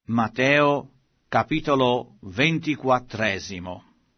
Matteo, capitolo 24.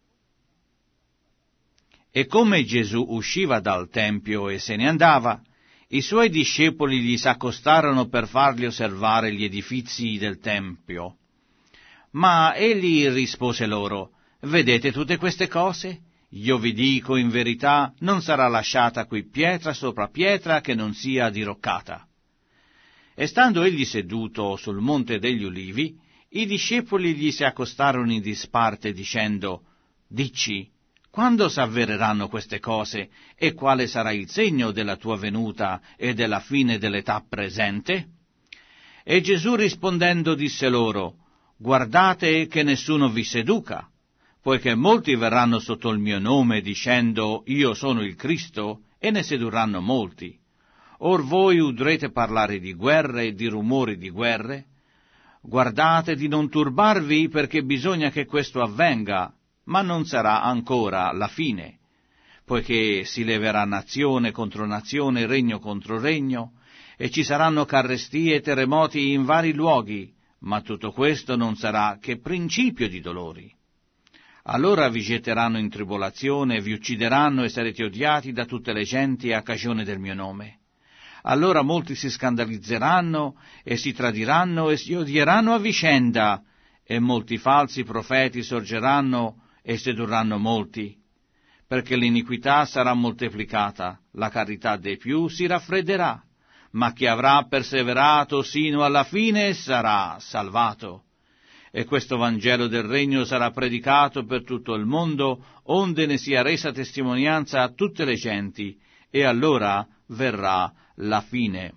E come Gesù usciva dal Tempio e se ne andava, i suoi discepoli gli s'accostarono per fargli osservare gli edifizi del Tempio. Ma egli rispose loro: «Vedete tutte queste cose? Io vi dico in verità, non sarà lasciata qui pietra sopra pietra che non sia diroccata». E stando egli seduto sul monte degli Ulivi, i discepoli gli si accostarono in disparte dicendo: «Dici, quando s'avvereranno queste cose, e quale sarà il segno della tua venuta e della fine dell'età presente?» E Gesù rispondendo disse loro: «Guardate che nessuno vi seduca, poiché molti verranno sotto il mio nome dicendo: Io sono il Cristo, e ne sedurranno molti. Or voi udrete parlare di guerre e di rumori di guerre. Guardate di non turbarvi, perché bisogna che questo avvenga, ma non sarà ancora la fine, poiché si leverà nazione contro nazione, regno contro regno, e ci saranno carestie e terremoti in vari luoghi, ma tutto questo non sarà che principio di dolori. Allora vi getteranno in tribolazione, vi uccideranno e sarete odiati da tutte le genti a cagione del mio nome. Allora molti si scandalizzeranno e si tradiranno e si odieranno a vicenda, e molti falsi profeti sorgeranno e sedurranno molti, perché l'iniquità sarà moltiplicata, la carità dei più si raffredderà, ma chi avrà perseverato sino alla fine sarà salvato. E questo Vangelo del Regno sarà predicato per tutto il mondo, onde ne sia resa testimonianza a tutte le genti, e allora verrà la fine.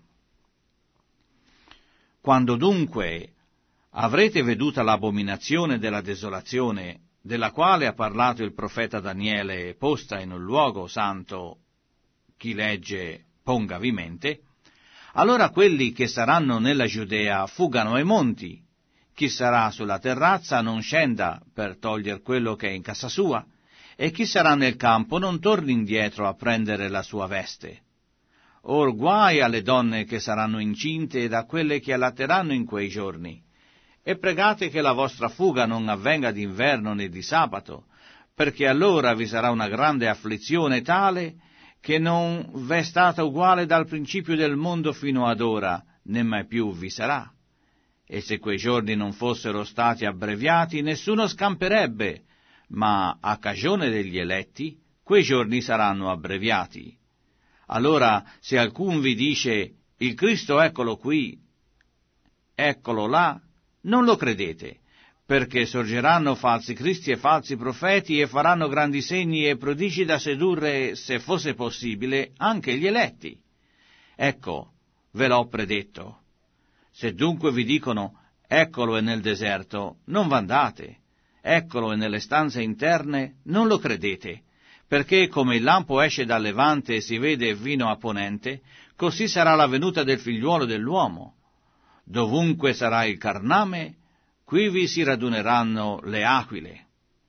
Quando dunque avrete veduta l'abominazione della desolazione, della quale ha parlato il profeta Daniele, posta in un luogo santo, chi legge pongavi mente, allora quelli che saranno nella Giudea fuggano ai monti, chi sarà sulla terrazza non scenda per togliere quello che è in casa sua, e chi sarà nel campo non torni indietro a prendere la sua veste. Or guai alle donne che saranno incinte ed a quelle che allatteranno in quei giorni. E pregate che la vostra fuga non avvenga d'inverno né di sabato, perché allora vi sarà una grande afflizione tale che non v'è stata uguale dal principio del mondo fino ad ora, né mai più vi sarà. E se quei giorni non fossero stati abbreviati, nessuno scamperebbe, ma a cagione degli eletti, quei giorni saranno abbreviati. Allora, se alcun vi dice: il Cristo eccolo qui, eccolo là, non lo credete, perché sorgeranno falsi cristi e falsi profeti e faranno grandi segni e prodigi da sedurre, se fosse possibile, anche gli eletti. Ecco, ve l'ho predetto. Se dunque vi dicono: eccolo è nel deserto, non v'andate, eccolo è nelle stanze interne, non lo credete, perché come il lampo esce dal levante e si vede fino a ponente, così sarà la venuta del figliuolo dell'uomo. Dovunque sarà il carname, quivi si raduneranno le aquile.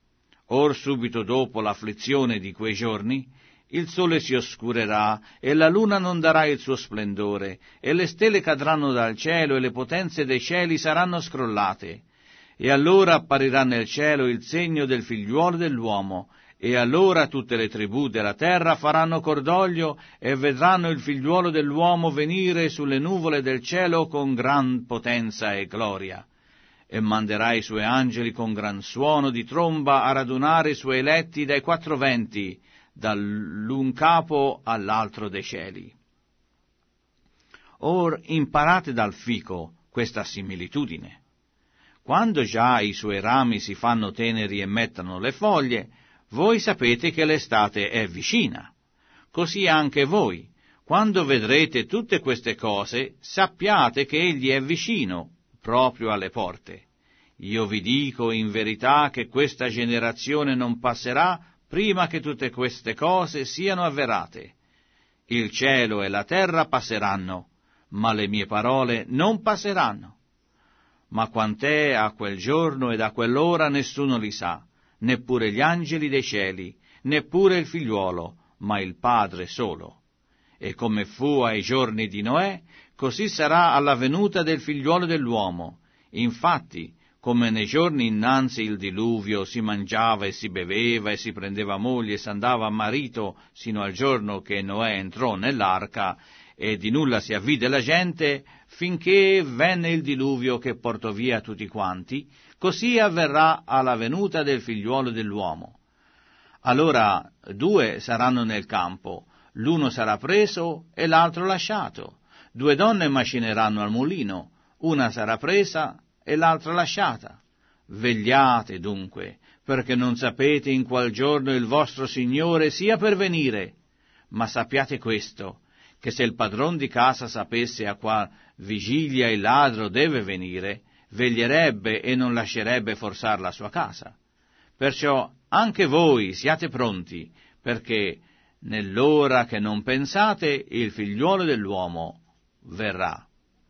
Or subito dopo l'afflizione di quei giorni, il sole si oscurerà, e la luna non darà il suo splendore, e le stelle cadranno dal cielo, e le potenze dei cieli saranno scrollate. E allora apparirà nel cielo il segno del figliuolo dell'uomo, e allora tutte le tribù della terra faranno cordoglio e vedranno il figliuolo dell'uomo venire sulle nuvole del cielo con gran potenza e gloria. E manderà i suoi angeli con gran suono di tromba a radunare i suoi eletti dai quattro venti, dall'un capo all'altro dei cieli. Or imparate dal fico questa similitudine. Quando già i suoi rami si fanno teneri e mettono le foglie, voi sapete che l'estate è vicina. Così anche voi, quando vedrete tutte queste cose, sappiate che egli è vicino, proprio alle porte. Io vi dico in verità che questa generazione non passerà prima che tutte queste cose siano avverate. Il cielo e la terra passeranno, ma le mie parole non passeranno. Ma quant'è a quel giorno ed a quell'ora nessuno li sa, neppure gli angeli dei cieli, neppure il figliuolo, ma il Padre solo. E come fu ai giorni di Noè, così sarà alla venuta del figliuolo dell'uomo. Infatti, come nei giorni innanzi il diluvio, si mangiava e si beveva e si prendeva moglie e s'andava a marito sino al giorno che Noè entrò nell'arca, e di nulla si avvide la gente finché venne il diluvio che portò via tutti quanti, così avverrà alla venuta del figliuolo dell'uomo. Allora 2 saranno nel campo, l'uno sarà preso e l'altro lasciato. 2 donne macineranno al mulino, una sarà presa e l'altra lasciata. Vegliate dunque, perché non sapete in qual giorno il vostro Signore sia per venire. Ma sappiate questo, che se il padron di casa sapesse a qual vigilia il ladro deve venire, veglierebbe e non lascerebbe forzar la sua casa. Perciò anche voi siate pronti, perché nell'ora che non pensate il figliuolo dell'uomo verrà.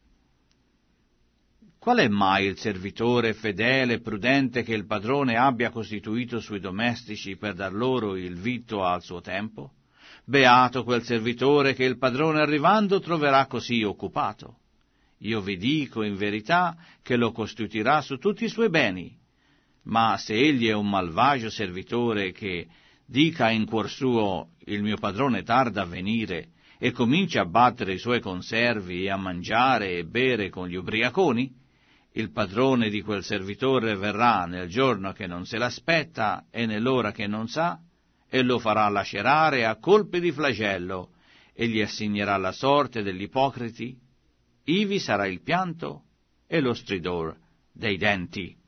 Qual è mai il servitore fedele e prudente che il padrone abbia costituito sui domestici per dar loro il vitto al suo tempo? Beato quel servitore che il padrone arrivando troverà così occupato. Io vi dico in verità che lo costituirà su tutti i suoi beni. Ma se egli è un malvagio servitore che dica in cuor suo il mio padrone tarda a venire e comincia a battere i suoi conservi e a mangiare e bere con gli ubriaconi, il padrone di quel servitore verrà nel giorno che non se l'aspetta e nell'ora che non sa, e lo farà lacerare a colpi di flagello, e gli assignerà la sorte degli ipocriti. Ivi sarà il pianto e lo stridor dei denti.